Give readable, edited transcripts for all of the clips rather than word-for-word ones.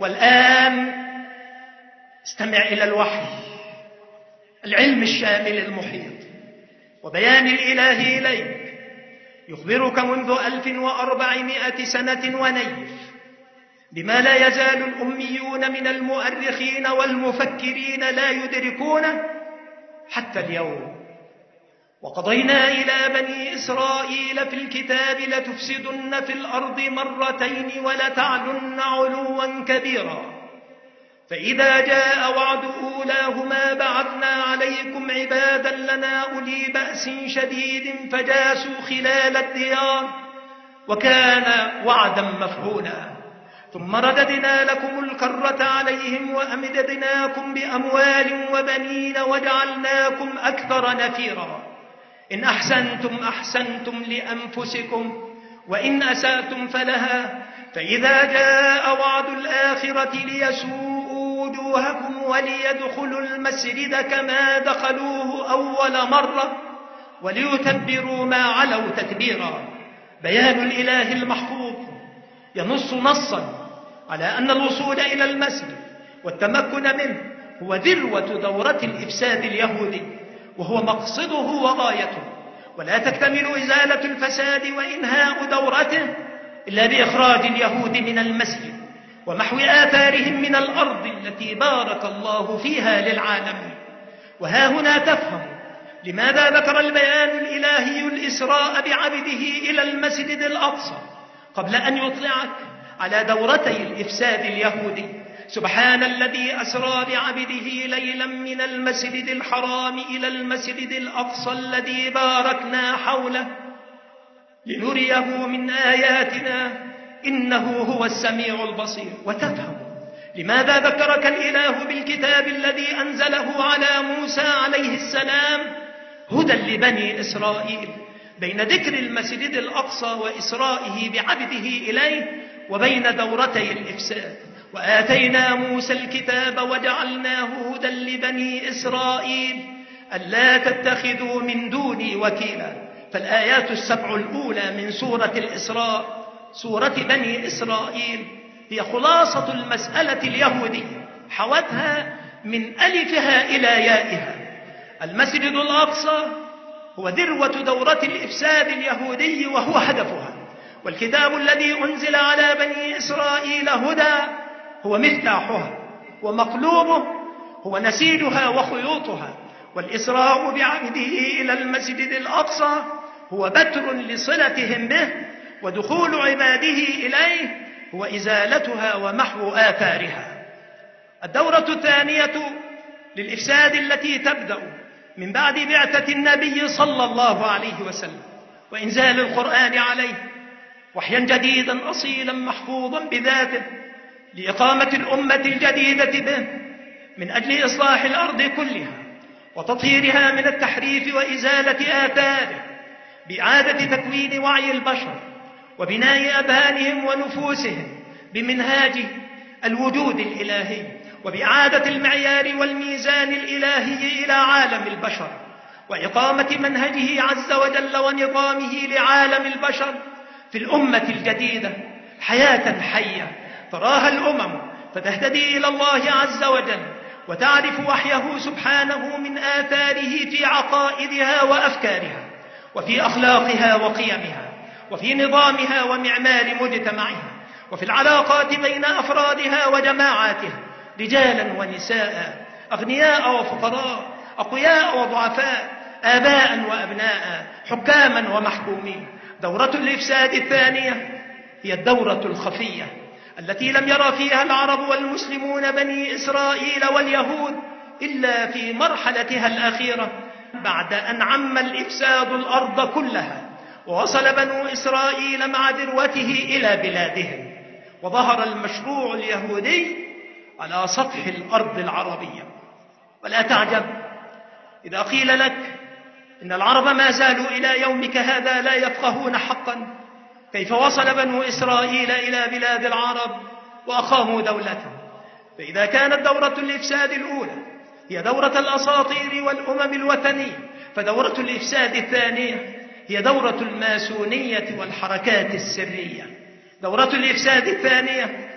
والآن استمع إلى الوحي، العلم الشامل المحيط وبيان الإله إليك، يخبرك منذ 1400 سنة ونيف بما لا يزال الأميون من المؤرخين والمفكرين لا يدركونه حتى اليوم. وقضينا إلى بني إسرائيل في الكتاب لتفسدن في الأرض مرتين ولتعلن علوا كبيرا، فإذا جاء وعد أولاهما بعثنا عليكم عبادا لنا أولي بأس شديد فجاسوا خلال الديار وكان وعدا مفعولا، ثم رددنا لكم الكرة عليهم وأمددناكم بأموال وبنين وجعلناكم أكثر نفيرا. إن أحسنتم أحسنتم لأنفسكم وإن أسأتم فلها، فإذا جاء وعد الآخرة ليسوءوا وجوهكم وليدخلوا المسجد كما دخلوه أول مرة وليتبروا ما علوا تتبيرا. بيان الإله المحفوظ ينص نصا على أن الوصول إلى المسجد والتمكن منه هو ذروة دورة الإفساد اليهودي، وهو مقصده وغايته، ولا تكتمل إزالة الفساد وإنهاء دورته إلا بإخراج اليهود من المسجد ومحو آثارهم من الأرض التي بارك الله فيها للعالمين. وها هنا تفهم لماذا ذكر البيان الإلهي الإسراء بعبده إلى المسجد الأقصى قبل أن يطلعك على دورتي الإفساد اليهودي. سبحان الذي أسرى بعبده ليلا من المسجد الحرام إلى المسجد الأقصى الذي باركنا حوله لنريه من آياتنا إنه هو السميع البصير. وتفهم لماذا ذكرك الإله بالكتاب الذي أنزله على موسى عليه السلام هدى لبني إسرائيل، بين ذكر المسجد الأقصى وإسرائه بعبده إليه وبين دورتي الإفساد. وآتينا موسى الكتاب وجعلناه هدى لبني إسرائيل ألا تتخذوا من دوني وكيلا. فالآيات السبع الأولى من سورة الإسراء سورة بني إسرائيل هي خلاصة المسألة اليهودية، حوتها من ألفها إلى يائها. المسجد الأقصى هو ذروة دورة الإفساد اليهودي وهو هدفها، والكتاب الذي أنزل على بني إسرائيل هدى هو مفتاحها، ومقلوبه هو نسيجها وخيوطها. والإسراء بعبده إلى المسجد الأقصى هو بتر لصلتهم به، ودخول عباده إليه هو إزالتها ومحو آثارها. الدورة الثانية للإفساد التي تبدأ من بعد بعثة النبي صلى الله عليه وسلم وإنزال القرآن عليه وحيا جديدا أصيلا محفوظا بذاته لإقامة الأمة الجديدة به من أجل إصلاح الأرض كلها وتطهيرها من التحريف وإزالة آثاره، بإعادة تكوين وعي البشر وبناء أذهانهم ونفوسهم بمنهاج الوجود الإلهي، وبإعادة المعيار والميزان الإلهي إلى عالم البشر، وإقامة منهجه عز وجل ونظامه لعالم البشر في الأمة الجديدة حياة حية تراها الأمم فتهتدي إلى الله عز وجل وتعرف وحيه سبحانه من آثاره في عقائدها وأفكارها وفي أخلاقها وقيمها وفي نظامها ومعمار مجتمعها وفي العلاقات بين أفرادها وجماعاتها، رجالا ونساء، أغنياء وفقراء، أقوياء وضعفاء، آباء وأبناء، حكاما ومحكومين. دورة الإفساد الثانية هي الدورة الخفية التي لم يرى فيها العرب والمسلمون بني إسرائيل واليهود إلا في مرحلتها الأخيرة بعد أن عم الإفساد الأرض كلها، ووصل بنو إسرائيل مع ذروته إلى بلادهم، وظهر المشروع اليهودي على سطح الأرض العربية. ولا تعجب إذا قيل لك إن العرب ما زالوا إلى يومك هذا لا يفقهون حقا كيف وصل بنو إسرائيل إلى بلاد العرب وأقاموا دولتهم. فإذا كانت دورة الإفساد الأولى هي دورة الأساطير والأمم الوثنية، فدورة الإفساد الثانية هي دورة الماسونية والحركات السرية. دورة الإفساد الثانية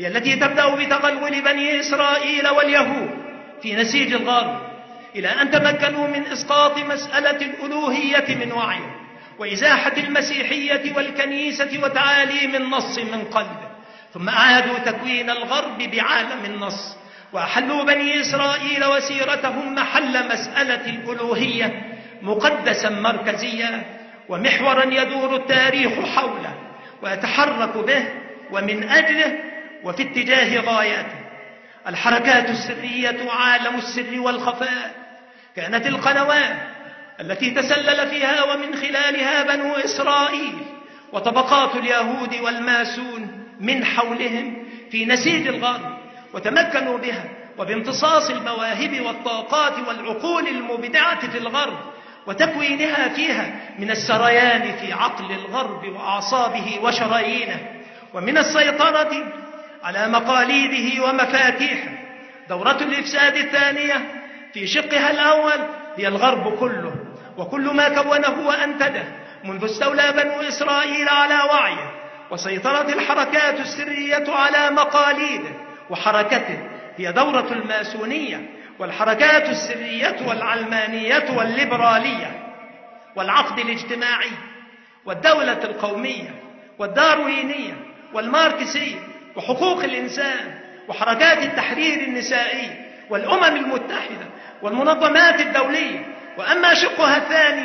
هي التي تبدأ بتغلغل بني إسرائيل واليهود في نسيج الغرب إلى أن تمكنوا من إسقاط مسألة الألوهية من وعيه وإزاحة المسيحية والكنيسة وتعاليم النص من قلبه، ثم أعادوا تكوين الغرب بعالم النص وأحلوا بني إسرائيل وسيرتهم محل مسألة الألوهية مقدسا مركزيا ومحورا يدور التاريخ حوله ويتحرك به ومن أجله وفي اتجاه غاياته. الحركات السرية وعالم السر والخفاء كانت القنوات التي تسلل فيها ومن خلالها بنو إسرائيل وطبقات اليهود والماسون من حولهم في نسيج الغرب، وتمكنوا بها وبامتصاص المواهب والطاقات والعقول المبدعة في الغرب وتكوينها فيها من السريان في عقل الغرب وأعصابه وشرايينه ومن السيطرة على مقاليده ومفاتيحه. دورة الإفساد الثانية في شقها الأول هي الغرب كله وكل ما كونه وأنتجه منذ استولى بنو إسرائيل على وعيه وسيطرت الحركات السرية على مقاليده وحركته، هي دورة الماسونية والحركات السرية والعلمانية والليبرالية والعقد الاجتماعي والدولة القومية والداروينية والماركسية وحقوق الإنسان وحركات التحرير النسائي والأمم المتحدة والمنظمات الدولية. وأما شقها الثاني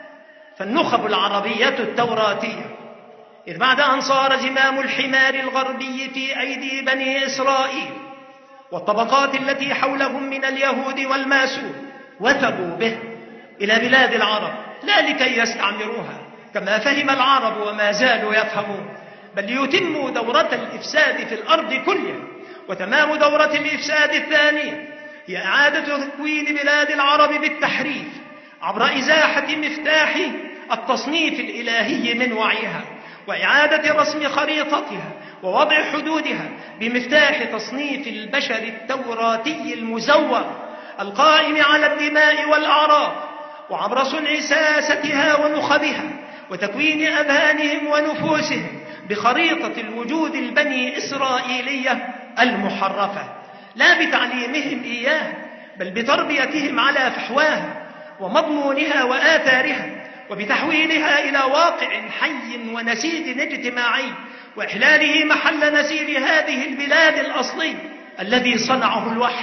فالنخب العربية التوراتية، إذ بعد أن صار زمام الحمار الغربي في أيدي بني إسرائيل والطبقات التي حولهم من اليهود والماسون وثبوا به إلى بلاد العرب لا لكي يستعمروها كما فهم العرب وما زالوا يفهمون، بل ليتموا دورة الإفساد في الأرض كلها. وتمام دورة الإفساد الثانية هي إعادة تكوين بلاد العرب بالتحريف عبر إزاحة مفتاح التصنيف الإلهي من وعيها وإعادة رسم خريطتها ووضع حدودها بمفتاح تصنيف البشر التوراتي المزور القائم على الدماء والأعراض، وعبر صنع ساستها ونخبها وتكوين أذهانهم ونفوسهم بخريطة الوجود البني إسرائيلية المحرفة، لا بتعليمهم إياه بل بتربيتهم على فحواها ومضمونها وآثارها وبتحويلها إلى واقع حي ونسيج اجتماعي وإحلاله محل نسيج هذه البلاد الأصلي الذي صنعه الوحي،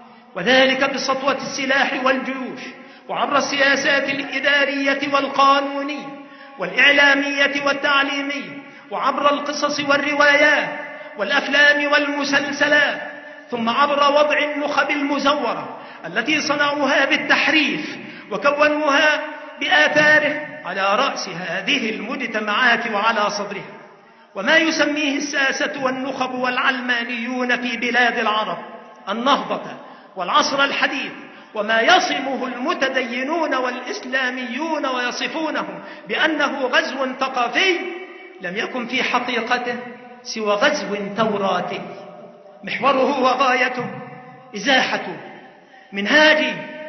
وذلك بسطوة السلاح والجيوش وعبر السياسات الإدارية والقانونية والإعلامية والتعليمية وعبر القصص والروايات والأفلام والمسلسلات، ثم عبر وضع النخب المزورة التي صنعوها بالتحريف وكونوها بآثاره على رأس هذه المجتمعات وعلى صدرها. وما يسميه الساسة والنخب والعلمانيون في بلاد العرب النهضة والعصر الحديث وما يصمه المتدينون والإسلاميون ويصفونه بأنه غزو ثقافي لم يكن في حقيقته سوى غزو توراتي محوره وغايته إزاحة منهاج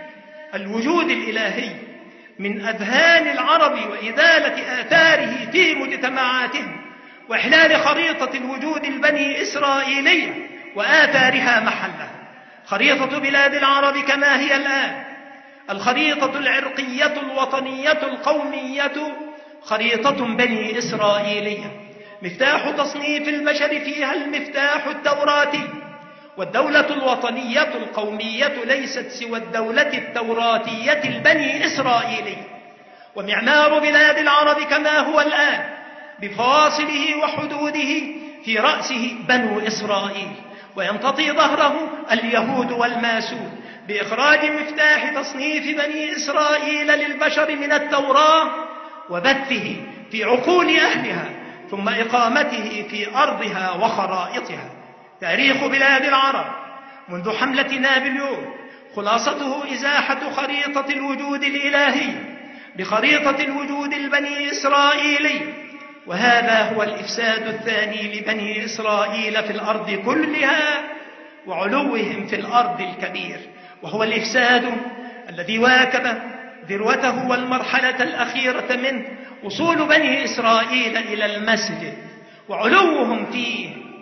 الوجود الإلهي من أذهان العرب وإزالة آثاره في مجتمعاتهم وإحلال خريطة الوجود البني إسرائيلية وآثارها محلها. خريطة بلاد العرب كما هي الآن الخريطة العرقية الوطنية القومية خريطة بني إسرائيلية مفتاح تصنيف البشر فيها المفتاح التوراتي، والدولة الوطنية القومية ليست سوى الدولة التوراتية البني إسرائيلية. ومعمار بلاد العرب كما هو الآن بفواصله وحدوده في رأسه بنو إسرائيل، ويمتطي ظهره اليهود والماسون بإخراج مفتاح تصنيف بني إسرائيل للبشر من التوراة وبثه في عقول أهلها ثم إقامته في أرضها وخرائطها. تاريخ بلاد العرب منذ حملة نابليون خلاصته إزاحة خريطة الوجود الإلهي بخريطة الوجود البني إسرائيلي، وهذا هو الإفساد الثاني لبني إسرائيل في الأرض كلها وعلوهم في الأرض الكبير، وهو الإفساد الذي واكب ذروته والمرحلة الأخيرة منه وصول بني إسرائيل إلى المسجد وعلوهم فيه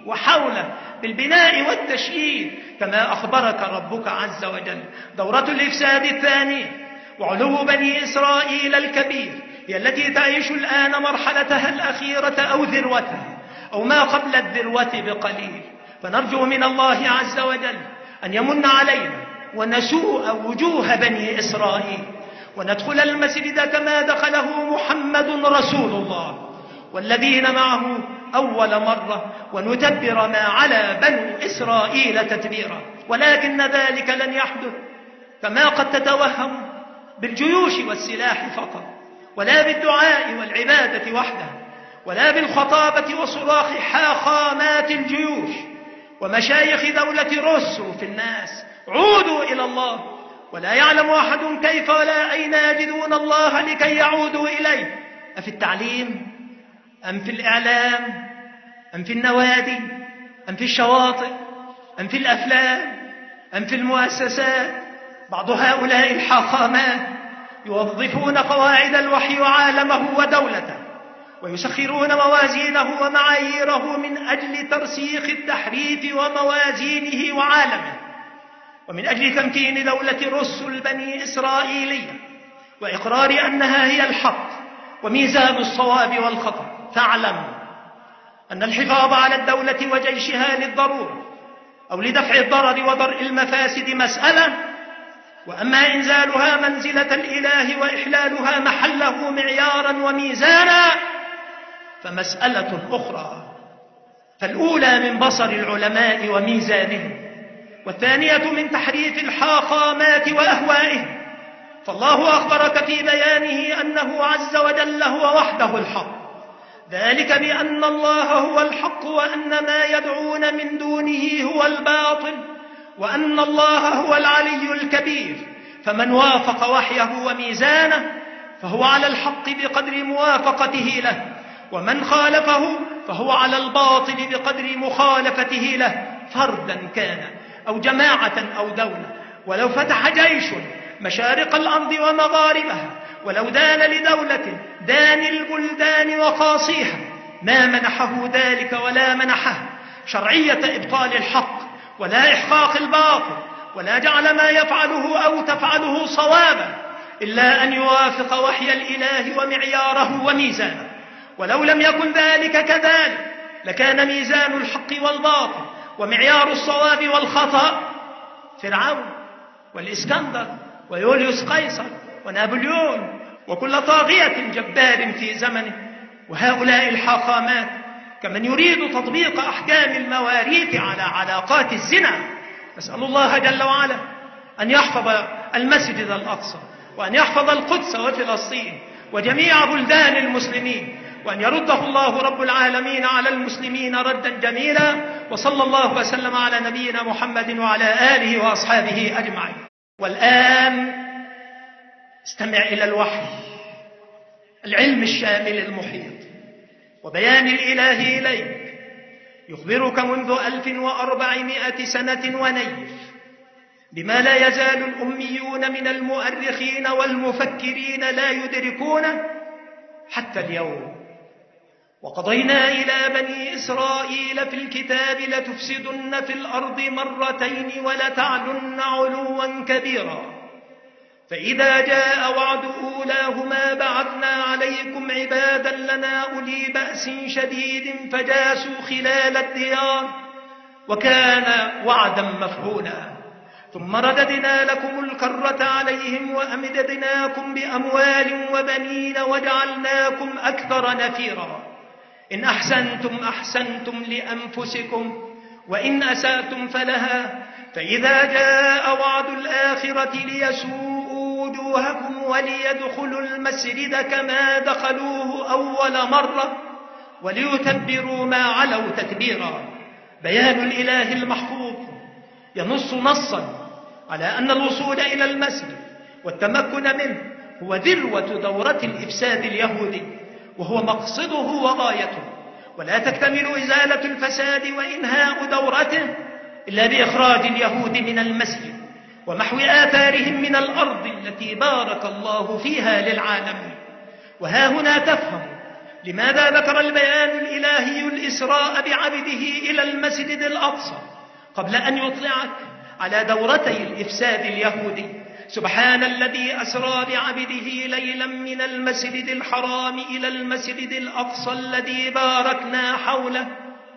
وحوله بالبناء والتشييد كما أخبرك ربك عز وجل. دورة الإفساد الثانية وعلو بني إسرائيل الكبير هي التي تعيش الآن مرحلتها الأخيرة أو ذروتها أو ما قبل الذروة بقليل. فنرجو من الله عز وجل أن يمن علينا ونسوء وجوه بني إسرائيل وندخل المسجد كما دخله محمد رسول الله والذين معه أول مرة ونتبر ما على بنو إسرائيل تتبيرا. ولكن ذلك لن يحدث كما قد تتوهم بالجيوش والسلاح فقط، ولا بالدعاء والعبادة وحدها، ولا بالخطابة وصراخ حاخامات الجيوش ومشايخ دولة رسوا في الناس عودوا إلى الله. ولا يعلم أحد كيف ولا أين يجدون الله لكي يعودوا إليه، أفي التعليم أم في الإعلام أم في النوادي أم في الشواطئ أم في الأفلام أم في المؤسسات. بعض هؤلاء الحاخامات يوظفون قواعد الوحي وعالمه ودولته ويسخرون موازينه ومعاييره من أجل ترسيخ التحريف وموازينه وعالمه، ومن أجل تمكين دولة رسل البني إسرائيلية وإقرار أنها هي الحق وميزان الصواب والخطأ. فاعلم أن الحفاظ على الدولة وجيشها للضرورة أو لدفع الضرر ودرء المفاسد مسألة، وأما إنزالها منزلة الإله وإحلالها محله معيارا وميزانا فمسألة أخرى. فالأولى من بصر العلماء وميزانهم، والثانية من تحريف الحاخامات وأهوائهم. فالله أخبرك في بيانه أنه عز وجل هو وحده الحق، ذلك بأن الله هو الحق وأن ما يدعون من دونه هو الباطل وأن الله هو العلي الكبير. فمن وافق وحيه وميزانه فهو على الحق بقدر موافقته له، ومن خالفه فهو على الباطل بقدر مخالفته له، فردا كان أو جماعة أو دولة. ولو فتح جيش مشارق الأرض ومغاربها ولو دان لدولة دان البلدان وقاصيها ما منحه ذلك ولا منحه شرعية إبطال الحق ولا إحقاق الباطل، ولا جعل ما يفعله أو تفعله صوابا إلا أن يوافق وحي الإله ومعياره وميزانه. ولو لم يكن ذلك كذلك لكان ميزان الحق والباطل ومعيار الصواب والخطأ فرعون والإسكندر ويوليوس قيصر ونابليون وكل طاغية جبار في زمنه. وهؤلاء الحاخامات كمن يريد تطبيق أحكام المواريث على علاقات الزنا. نسأل الله جل وعلا أن يحفظ المسجد الأقصى وأن يحفظ القدس وفلسطين وجميع بلدان المسلمين، وأن يرده الله رب العالمين على المسلمين ردا جميلا. وصلى الله وسلم على نبينا محمد وعلى آله وأصحابه أجمعين. والآن استمع إلى الوحي، العلم الشامل المحيط وبيان الإله إليك، يخبرك منذ 1400 سنة ونيف بما لا يزال الأميون من المؤرخين والمفكرين لا يدركونه حتى اليوم. وقضينا إلى بني إسرائيل في الكتاب لتفسدن في الأرض مرتين ولتعلن علوا كبيرا، فإذا جاء وعد أولاهما بعثنا عليكم عبادا لنا أولي بأس شديد فجاسوا خلال الديار وكان وعدا مفعولا. ثم رددنا لكم الكرة عليهم وأمددناكم بأموال وبنين وجعلناكم أكثر نفيرا. إن أحسنتم أحسنتم لأنفسكم وإن أسأتم فلها، فإذا جاء وعد الآخرة ليسوءوا وجوهكم وليدخلوا المسجد كما دخلوه أول مرة وليتبروا ما علوا تتبيرا. بيان الإله المحفوظ ينص نصا على أن الوصول إلى المسجد والتمكن منه هو ذروة دورة الإفساد اليهودي، وهو مقصده وغايته، ولا تكتمل إزالة الفساد وإنهاء دورته إلا بإخراج اليهود من المسجد ومحو آثارهم من الأرض التي بارك الله فيها للعالمين. وها هنا تفهم لماذا ذكر البيان الإلهي الإسراء بعبده إلى المسجد الأقصى قبل أن يطلعك على دورتي الإفساد اليهودي؟ سبحان الذي أسرى بعبده ليلا من المسجد الحرام إلى المسجد الأقصى الذي باركنا حوله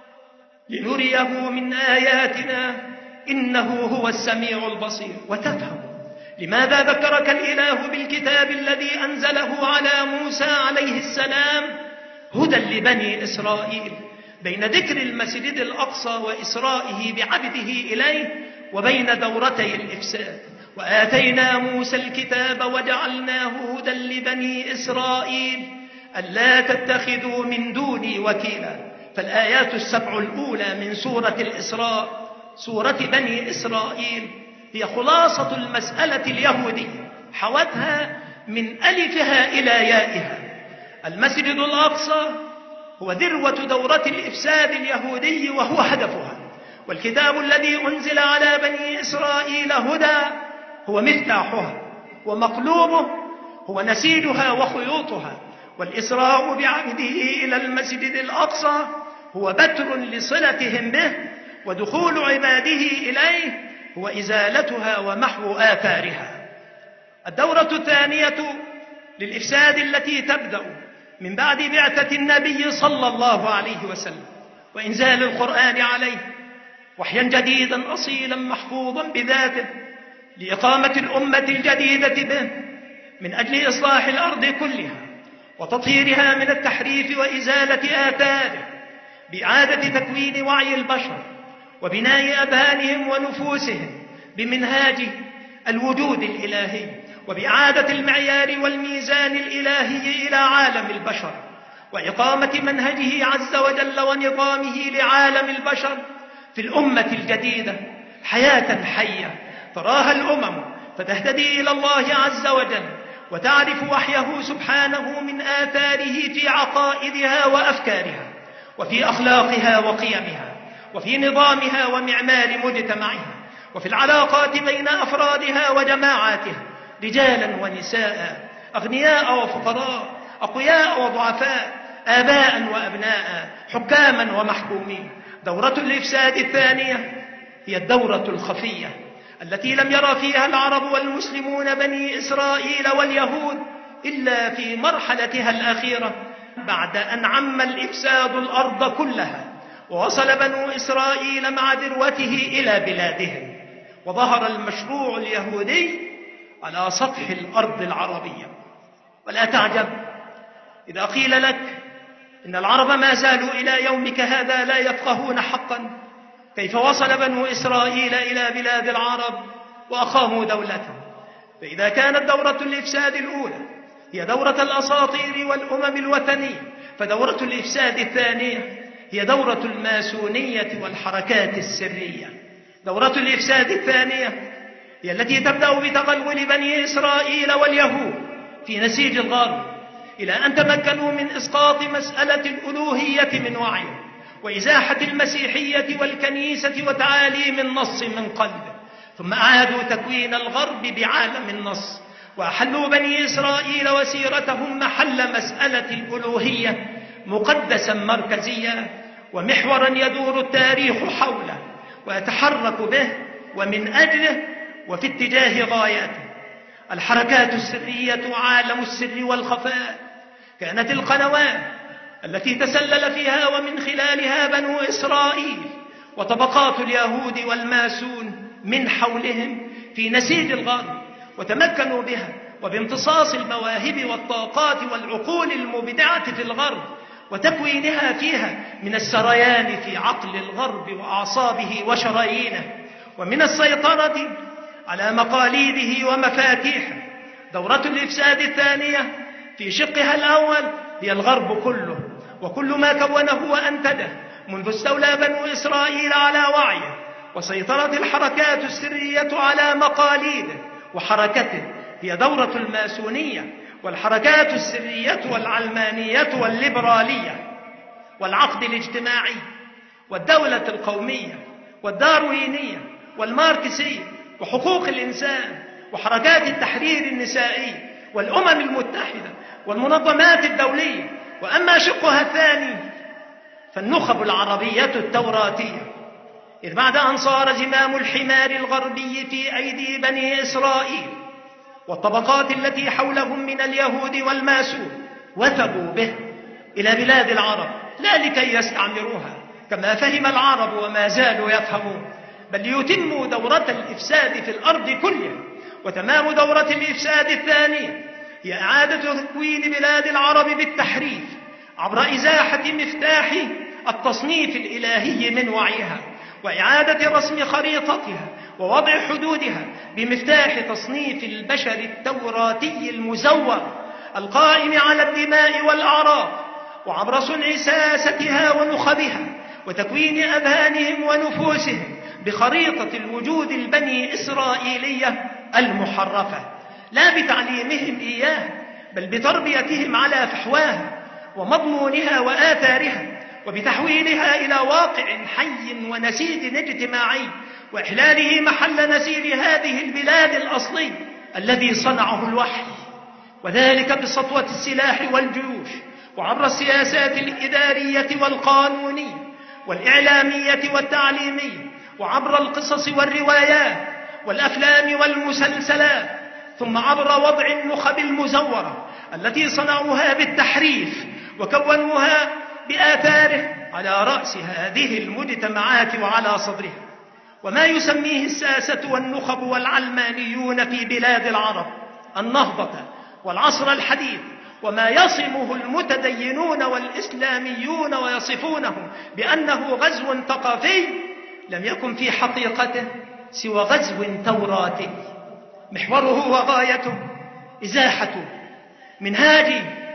لنريه من آياتنا إنه هو السميع البصير. وتفهم لماذا ذكرك الإله بالكتاب الذي أنزله على موسى عليه السلام هدى لبني إسرائيل، بين ذكر المسجد الأقصى وإسرائه بعبده إليه وبين دورتي الإفساد. وآتينا موسى الكتاب وجعلناه هدى لبني إسرائيل ألا تتخذوا من دوني وكيلا. فالآيات السبع الأولى من سورة الإسراء، سورة بني إسرائيل، هي خلاصة المسألة اليهودية، حوتها من ألفها إلى يائها. المسجد الأقصى هو ذروة دورة الإفساد اليهودي وهو هدفها، والكتاب الذي أنزل على بني إسرائيل هدى هو مفتاحها، ومقلوبه هو نسيجها وخيوطها. والإسراء بعبده إلى المسجد الأقصى هو بتر لصلتهم به، ودخول عباده إليه هو إزالتها ومحو آثارها. الدورة الثانية للإفساد التي تبدأ من بعد بعثة النبي صلى الله عليه وسلم وإنزال القرآن عليه وحيا جديدا أصيلا محفوظا بذاته لإقامة الأمة الجديدة به من أجل إصلاح الأرض كلها وتطهيرها من التحريف وإزالة آثاره، بإعادة تكوين وعي البشر وبناء أذهانهم ونفوسهم بمنهاج الوجود الإلهي، وبإعادة المعيار والميزان الإلهي إلى عالم البشر، وإقامة منهجه عز وجل ونظامه لعالم البشر في الأمة الجديدة حياة حية تراها الأمم فتهتدي إلى الله عز وجل وتعرف وحيه سبحانه من آثاره في عقائدها وأفكارها وفي أخلاقها وقيمها وفي نظامها ومعمار مجتمعها وفي العلاقات بين أفرادها وجماعاتها، رجالا ونساء، أغنياء وفقراء، أقوياء وضعفاء، آباء وأبناء، حكاما ومحكومين. دورة الإفساد الثانية هي الدورة الخفية التي لم يرى فيها العرب والمسلمون بني إسرائيل واليهود إلا في مرحلتها الأخيرة بعد أن عم الإفساد الأرض كلها، ووصل بنو إسرائيل مع ذروته إلى بلادهم، وظهر المشروع اليهودي على سطح الأرض العربية. ولا تعجب إذا قيل لك إن العرب ما زالوا إلى يومك هذا لا يفقهون حقا كيف وصل بنو إسرائيل إلى بلاد العرب وأقاموا دولتهم. فإذا كانت دورة الإفساد الأولى هي دورة الأساطير والأمم الوثنية، فدورة الإفساد الثانية هي دورة الماسونية والحركات السرية. دورة الإفساد الثانية هي التي تبدأ بتغلغل بني إسرائيل واليهود في نسيج الغرب إلى أن تمكنوا من إسقاط مسألة الألوهية من وعيه وإزاحة المسيحية والكنيسة وتعاليم النص من قلبه، ثم أعادوا تكوين الغرب بعالم النص وأحلوا بني إسرائيل وسيرتهم محل مسألة الألوهية مقدسا مركزيا ومحورا يدور التاريخ حوله ويتحرك به ومن أجله وفي اتجاه غاياته. الحركات السرية عالم السر والخفاء كانت القنوات التي تسلل فيها ومن خلالها بنو إسرائيل وطبقات اليهود والماسون من حولهم في نسيج الغرب، وتمكنوا بها وبامتصاص المواهب والطاقات والعقول المبدعة في الغرب وتكوينها فيها من السريان في عقل الغرب وأعصابه وشرايينه ومن السيطرة على مقاليده ومفاتيحه. دورة الإفساد الثانية في شقها الأول هي الغرب كله وكل ما كونه وأنتجه منذ استولى بنو إسرائيل على وعيه وسيطرت الحركات السرية على مقاليده وحركته، هي دورة الماسونية والحركات السرية والعلمانية والليبرالية والعقد الاجتماعي والدولة القومية والداروينية والماركسية وحقوق الإنسان وحركات التحرير النسائي والأمم المتحدة والمنظمات الدولية وأما شقها الثاني فالنخب العربية التوراتية، إذ بعد أن صار زمام الحمار الغربي في أيدي بني إسرائيل والطبقات التي حولهم من اليهود والماسون وثبوا به إلى بلاد العرب لا لكي يستعمروها كما فهم العرب وما زالوا يفهمون، بل ليتموا دورة الإفساد في الأرض كلها. وتمام دورة الإفساد الثانية هي إعادة تكوين بلاد العرب بالتحريف عبر إزاحة مفتاح التصنيف الإلهي من وعيها، وإعادة رسم خريطتها ووضع حدودها بمفتاح تصنيف البشر التوراتي المزور القائم على الدماء والأعراض، وعبر صنع ساستها ونخبها وتكوين أذهانهم ونفوسهم بخريطة الوجود البني إسرائيلية المحرفة، لا بتعليمهم إياه بل بتربيتهم على فحواها ومضمونها وآثارها، وبتحويلها إلى واقع حي ونسيج اجتماعي، وإحلاله محل نسيج هذه البلاد الأصلي الذي صنعه الوحي، وذلك بسطوة السلاح والجيوش وعبر السياسات الإدارية والقانونية والإعلامية والتعليمية وعبر القصص والروايات والأفلام والمسلسلات، ثم عبر وضع النخب المزورة التي صنعوها بالتحريف وكونوها بآثاره على رأس هذه المجتمعات وعلى صدرها. وما يسميه الساسة والنخب والعلمانيون في بلاد العرب النهضة والعصر الحديث، وما يصمه المتدينون والإسلاميون ويصفونه بأنه غزو ثقافي، لم يكن في حقيقته سوى غزو توراتي محوره وغايته إزاحة منهاج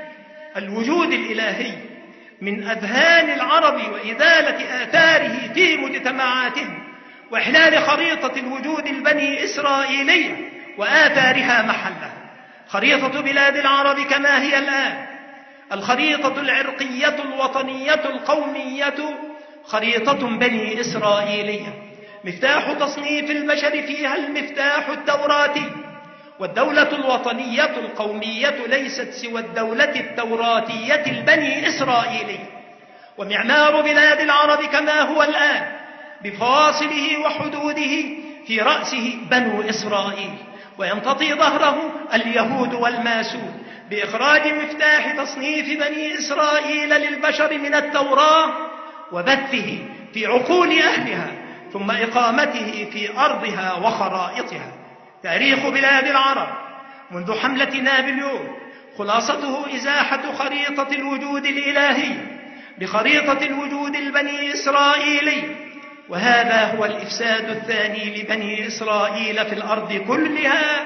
الوجود الإلهي من أذهان العرب وإزالة آثاره في مجتمعاتهم، وإحلال خريطة الوجود البني إسرائيلية وآثارها محلها. خريطة بلاد العرب كما هي الآن الخريطة العرقية الوطنية القومية خريطة بني إسرائيلية، مفتاح تصنيف البشر فيها المفتاح التوراتي، والدولة الوطنية القومية ليست سوى الدولة التوراتية البني إسرائيلية. ومعمار بلاد العرب كما هو الآن بفواصله وحدوده في رأسه بنو إسرائيل، ويمتطي ظهره اليهود والماسون بإخراج مفتاح تصنيف بني إسرائيل للبشر من التوراة وبثه في عقول أهلها ثم إقامته في أرضها وخرائطها. تاريخ بلاد العرب منذ حملة نابليون خلاصته إزاحة خريطة الوجود الإلهي بخريطة الوجود البني إسرائيلي، وهذا هو الإفساد الثاني لبني إسرائيل في الأرض كلها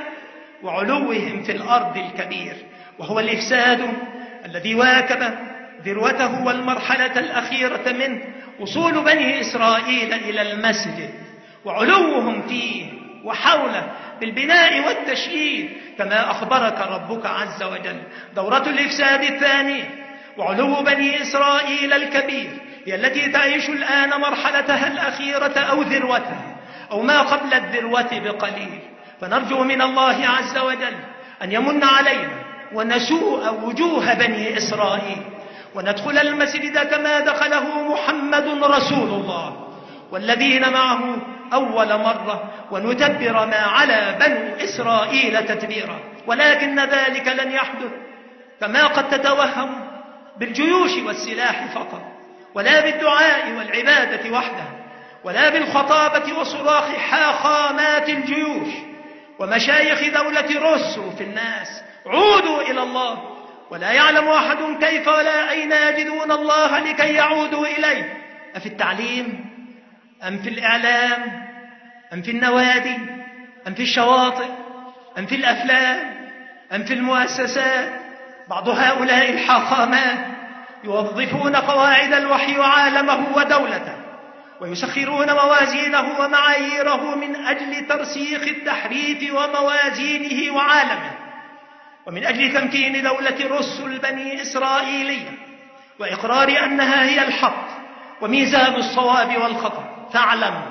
وعلوهم في الأرض الكبير، وهو الإفساد الذي واكب ذروته والمرحلة الأخيرة منه وصول بني إسرائيل إلى المسجد وعلوهم فيه وحوله بالبناء والتشييد كما أخبرك ربك عز وجل. دورة الإفساد الثانية وعلو بني إسرائيل الكبير هي التي تعيش الآن مرحلتها الأخيرة أو ذروتها أو ما قبل الذروة بقليل، فنرجو من الله عز وجل أن يمن علينا ونسوء وجوه بني إسرائيل وندخل المسجد كما دخله محمد رسول الله والذين معه أول مرة، ونتبر ما على بنو إسرائيل تتبيرا. ولكن ذلك لن يحدث كما قد تتوهم بالجيوش والسلاح فقط، ولا بالدعاء والعبادة وحدها، ولا بالخطابة وصراخ حاخامات الجيوش ومشايخ دولة رسوا في الناس عودوا إلى الله، ولا يعلم أحد كيف ولا أين يجدون الله لكي يعودوا إليه، أفي التعليم أم في الإعلام أم في النوادي أم في الشواطئ أم في الأفلام أم في المؤسسات. بعض هؤلاء الحاخامات يوظفون قواعد الوحي وعالمه ودولته ويسخرون موازينه ومعاييره من أجل ترسيخ التحريف وموازينه وعالمه، ومن أجل تمكين دولة رسل البني إسرائيلية وإقرار أنها هي الحق وميزان الصواب والخطأ. فاعلم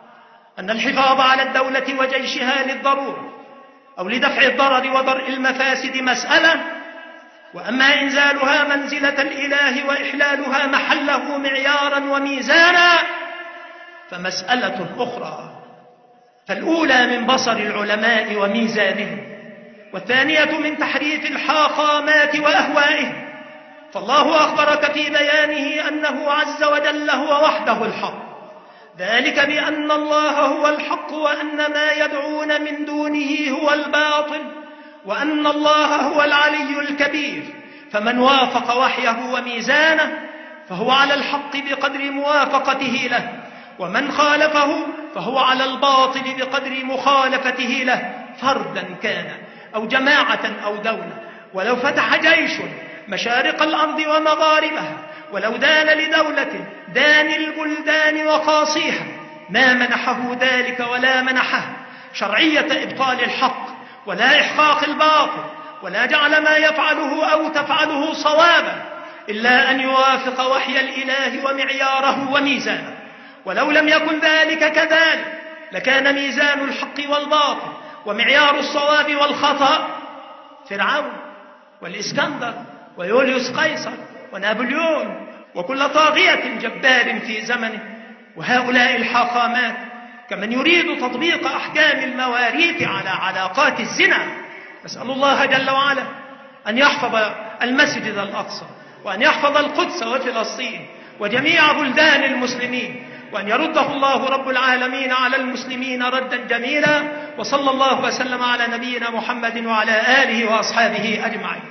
أن الحفاظ على الدولة وجيشها للضرورة أو لدفع الضرر ودرء المفاسد مسألة، وأما إنزالها منزلة الإله وإحلالها محله معيارا وميزانا فمسألة أخرى. فالأولى من بصر العلماء وميزانهم، والثانية من تحريف الحاخامات وأهوائهم. فالله أخبرك في بيانه أنه عز وجل هو وحده الحق، ذلك بأن الله هو الحق وأن ما يدعون من دونه هو الباطل، وأن الله هو العلي الكبير. فمن وافق وحيه وميزانه فهو على الحق بقدر موافقته له، ومن خالفه فهو على الباطل بقدر مخالفته له، فردا كان أو جماعة أو دولة. ولو فتح جيش مشارق الأرض ومغاربها، ولو دان لدولة داني البلدان وقاصيها، ما منحه ذلك ولا منحه شرعية إبطال الحق ولا إحقاق الباطل، ولا جعل ما يفعله أو تفعله صوابا، إلا أن يوافق وحي الإله ومعياره وميزانه. ولو لم يكن ذلك كذلك لكان ميزان الحق والباطل ومعيار الصواب والخطأ فرعون والإسكندر ويوليوس قيصر ونابليون وكل طاغية جبار في زمنه. وهؤلاء الحاخامات كمن يريد تطبيق أحكام المواريث على علاقات الزنا. نسأل الله جل وعلا أن يحفظ المسجد الأقصى، وأن يحفظ القدس وفلسطين وجميع بلدان المسلمين، وأن يرده الله رب العالمين على المسلمين ردا جميلا. وصلى الله وسلم على نبينا محمد وعلى آله وأصحابه أجمعين.